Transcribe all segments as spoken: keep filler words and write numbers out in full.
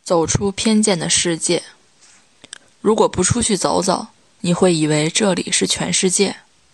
走出偏见的世界。如果不出去走走，你会以为这里是全世界。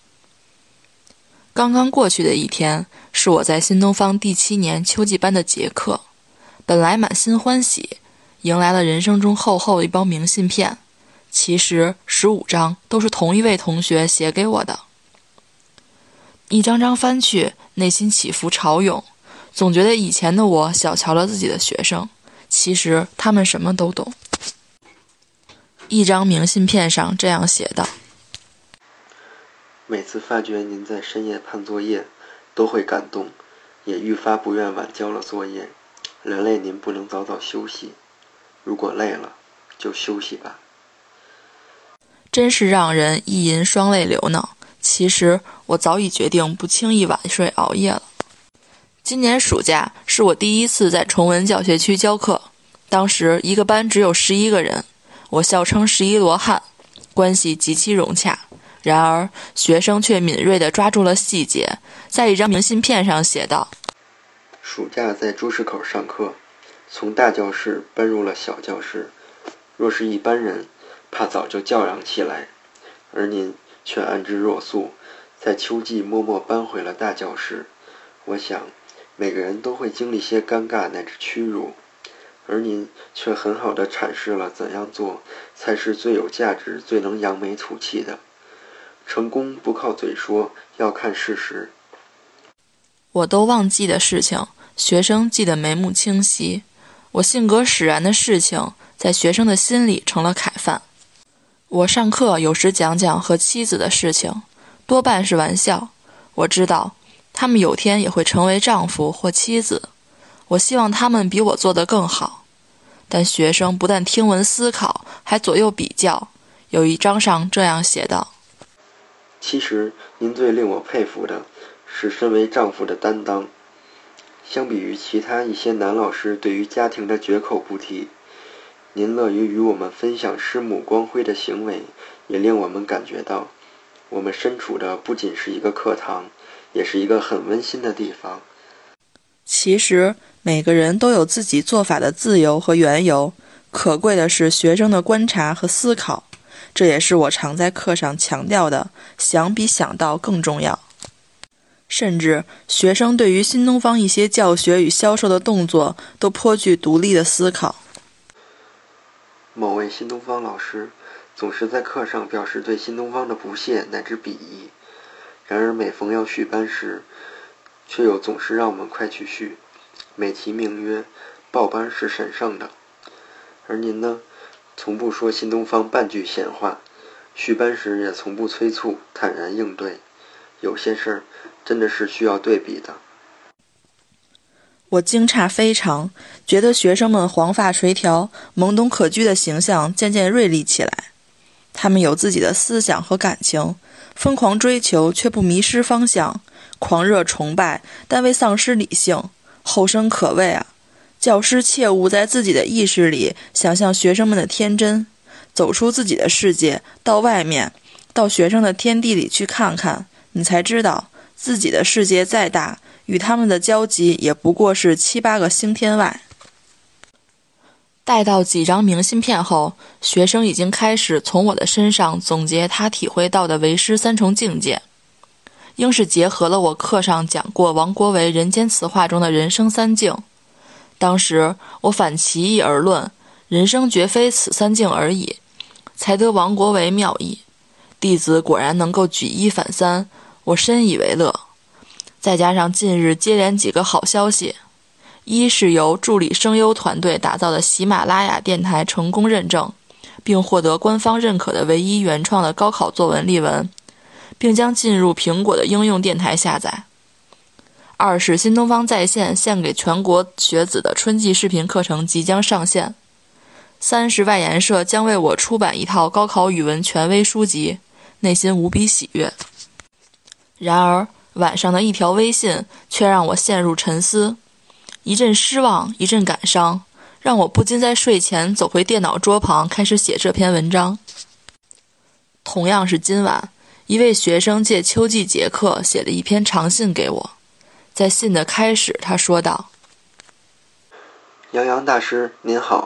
刚刚过去的一天，是我在新东方第七年秋季班的结课，本来满心欢喜，迎来了人生中厚厚的一包明信片，其实十五张都是同一位同学写给我的。一张张翻去，内心起伏潮涌，总觉得以前的我小瞧了自己的学生，其实他们什么都懂。一张明信片上这样写道： 每次发觉您在深夜判作业，都会感动，也愈发不愿晚交了作业，连累您不能早早休息。如果累了，就休息吧。 真是让人一吟双泪流呢。其实我早已决定不轻易晚睡熬夜了。今年暑假是我第一次在崇文教学区教课，当时一个班只有十一个人，我笑称十一罗汉，关系极其融洽。然而学生却敏锐地抓住了细节，在一张明信片上写道： 暑假在朱市口上课，从大教室奔入了小教室，若是一般人，怕早就叫嚷起来，而您却安之若素，在秋季默默搬回了大教室。我想每个人都会经历些尴尬乃至屈辱，而您却很好地阐释了怎样做才是最有价值、最能扬眉吐气的。成功不靠嘴说，要看事实。 我都忘记的事情，学生记得眉目清晰。我性格使然的事情，在学生的心里成了楷范。我上课有时讲讲和妻子的事情，多半是玩笑。我知道他们有天也会成为丈夫或妻子，我希望他们比我做得更好。但学生不但听闻思考，还左右比较。有一章上这样写道： 其实您最令我佩服的是身为丈夫的担当。相比于其他一些男老师对于家庭的绝口不提，您乐于与我们分享师母光辉的行为，也令我们感觉到我们身处的不仅是一个课堂，也是一个很温馨的地方。 其实每个人都有自己做法的自由和缘由，可贵的是学生的观察和思考。这也是我常在课上强调的，想比想到更重要。甚至学生对于新东方一些教学与销售的动作都颇具独立的思考。 某位新东方老师总是在课上表示对新东方的不屑乃至鄙夷，然而每逢要续班时，却又总是让我们快去续，美其名曰报班是神圣的。而您呢，从不说新东方半句闲话，续班时也从不催促，坦然应对。有些事儿真的是需要对比的。 我惊诧非常，觉得学生们黄发垂髫、懵懂可掬的形象渐渐锐利起来。他们有自己的思想和感情，疯狂追求却不迷失方向，狂热崇拜但未丧失理性，后生可畏啊！教师切勿在自己的意识里想象学生们的天真，走出自己的世界，到外面，到学生的天地里去看看，你才知道自己的世界再大，与他们的交集也不过是七八个星天外。带到几张明信片后，学生已经开始从我的身上总结他体会到的为师三重境界，应是结合了我课上讲过王国维《人间词话》中的人生三境。当时我反其意而论，人生绝非此三境而已，才得王国维妙意。弟子果然能够举一反三，我深以为乐。再加上近日接连几个好消息，一是由助理声优团队打造的喜马拉雅电台成功认证，并获得官方认可的唯一原创的高考作文例文，并将进入苹果的应用电台下载。二是新东方在线献给全国学子的春季视频课程即将上线。三是外研社将为我出版一套高考语文权威书籍，内心无比喜悦。然而晚上的一条微信却让我陷入沉思，一阵失望，一阵感伤，让我不禁在睡前走回电脑桌旁开始写这篇文章。同样是今晚，一位学生借秋季结课写了一篇长信给我。在信的开始，他说道： 杨洋大师您好，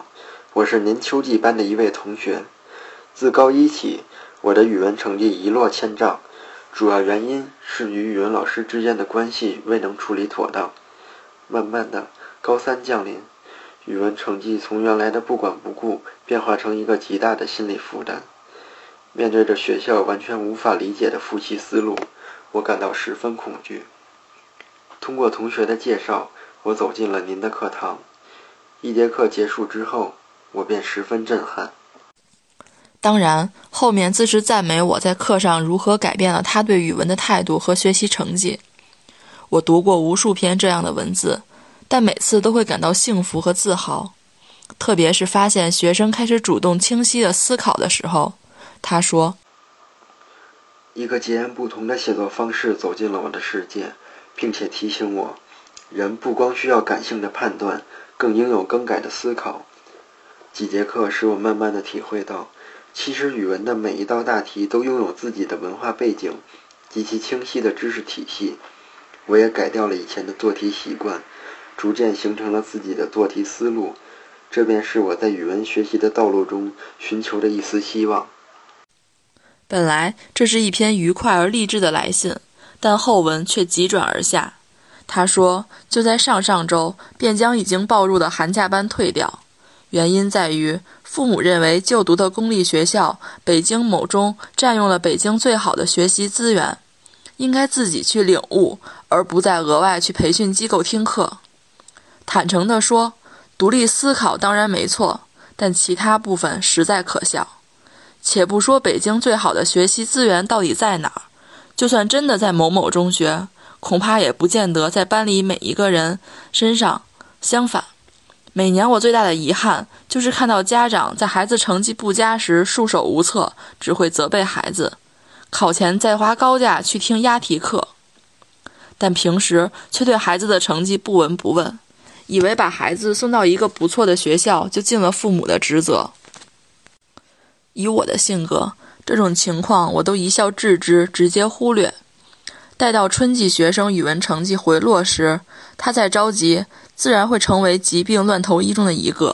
我是您秋季班的一位同学。自高一起，我的语文成绩一落千丈，主要原因是与语文老师之间的关系未能处理妥当。慢慢的，高三降临，语文成绩从原来的不管不顾变化成一个极大的心理负担。面对着学校完全无法理解的复习思路，我感到十分恐惧。通过同学的介绍，我走进了您的课堂。一节课结束之后，我便十分震撼。 当然，后面自是赞美我在课上如何改变了他对语文的态度和学习成绩。我读过无数篇这样的文字，但每次都会感到幸福和自豪。特别是发现学生开始主动清晰地思考的时候，他说， 一个截然不同的写作方式走进了我的世界，并且提醒我，人不光需要感性的判断，更应有更改的思考。几节课使我慢慢地体会到，其实语文的每一道大题都拥有自己的文化背景及其清晰的知识体系。我也改掉了以前的做题习惯，逐渐形成了自己的做题思路，这便是我在语文学习的道路中寻求的一丝希望。 本来这是一篇愉快而励志的来信，但后文却急转而下。他说，就在上上周便将已经报入的寒假班退掉，原因在于父母认为就读的公立学校北京某中占用了北京最好的学习资源，应该自己去领悟，而不再额外去培训机构听课。坦诚地说，独立思考当然没错，但其他部分实在可笑。且不说北京最好的学习资源到底在哪儿，就算真的在某某中学，恐怕也不见得在班里每一个人身上。相反，每年我最大的遗憾就是看到家长在孩子成绩不佳时束手无策，只会责备孩子，考前再花高价去听押题课，但平时却对孩子的成绩不闻不问，以为把孩子送到一个不错的学校就尽了父母的职责。以我的性格，这种情况我都一笑置之，直接忽略。待到春季学生语文成绩回落时，他再着急，自然会成为疾病乱投医中的一个。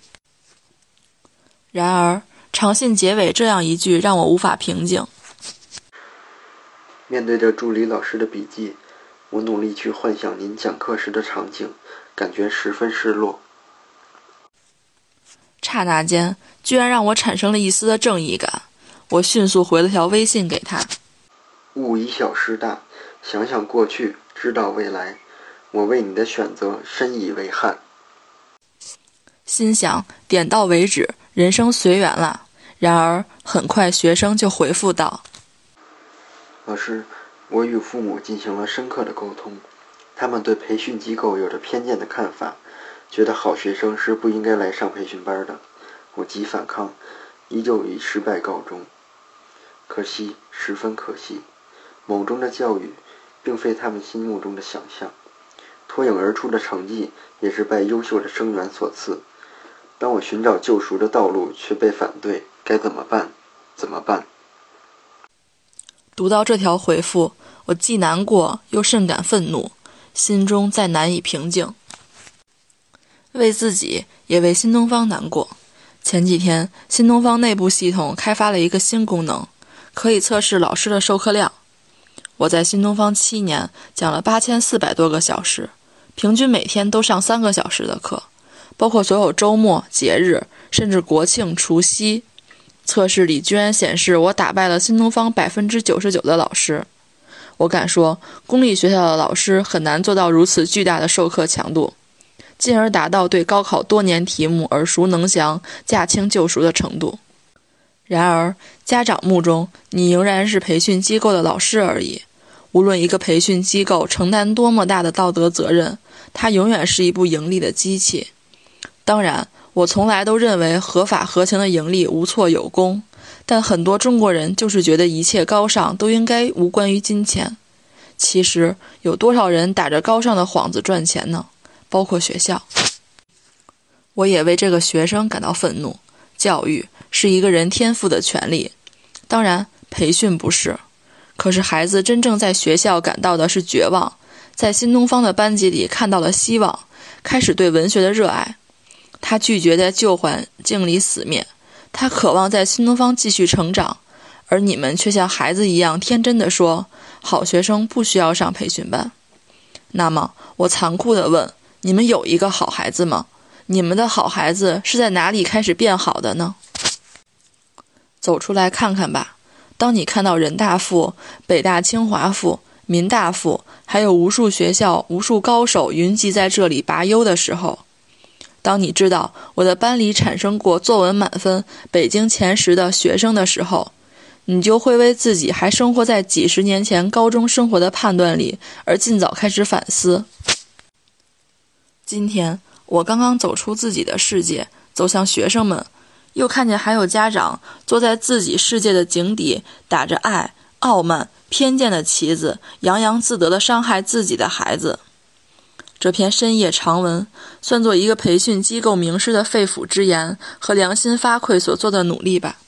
然而，长信结尾这样一句让我无法平静。 面对着助理老师的笔记，我努力去幻想您讲课时的场景，感觉十分失落。 刹那间，居然让我产生了一丝的正义感。我迅速回了条微信给他： 勿以小失大，想想过去，知道未来。我为你的选择深以为憾。 心想，点到为止，人生随缘了。然而，很快学生就回复道： 老师，我与父母进行了深刻的沟通，他们对培训机构有着偏见的看法，觉得好学生是不应该来上培训班的。我极反抗，依旧以失败告终。可惜，十分可惜，某中的教育并非他们心目中的想象，脱颖而出的成绩也是拜优秀的生源所赐。当我寻找救赎的道路却被反对，该怎么办？怎么办？ 读到这条回复，我既难过又甚感愤怒，心中再难以平静。为自己也为新东方难过。前几天，新东方内部系统开发了一个新功能，可以测试老师的授课量。我在新东方七年，讲了八千四百多个小时，平均每天都上三个小时的课，包括所有周末、节日，甚至国庆、除夕。测试里居然显示我打败了新东方百分之九十九的老师。我敢说，公立学校的老师很难做到如此巨大的授课强度，进而达到对高考多年题目耳熟能详、驾轻就熟的程度。然而，家长目中，你仍然是培训机构的老师而已。无论一个培训机构承担多么大的道德责任，它永远是一部盈利的机器。当然，我从来都认为合法合情的盈利无错有功，但很多中国人就是觉得一切高尚都应该无关于金钱。其实，有多少人打着高尚的幌子赚钱呢？包括学校。我也为这个学生感到愤怒。教育是一个人天赋的权利，当然培训不是。可是孩子真正在学校感到的是绝望，在新东方的班级里看到了希望，开始对文学的热爱。 他拒绝在旧环境里死灭，他渴望在新东方继续成长，而你们却像孩子一样天真地说，好学生不需要上培训班。那么，我残酷地问，你们有一个好孩子吗？你们的好孩子是在哪里开始变好的呢？走出来看看吧。当你看到人大附、北大清华附、民大附，还有无数学校、无数高手云集在这里拔优的时候，当你知道我的班里产生过作文满分、北京前十的学生的时候，你就会为自己还生活在几十年前高中生活的判断里而尽早开始反思。今天我刚刚走出自己的世界，走向学生们，又看见还有家长坐在自己世界的井底，打着爱、傲慢、偏见的旗子，洋洋自得地伤害自己的孩子。这篇深夜长文算作一个培训机构名师的肺腑之言和良心发聩所做的努力吧。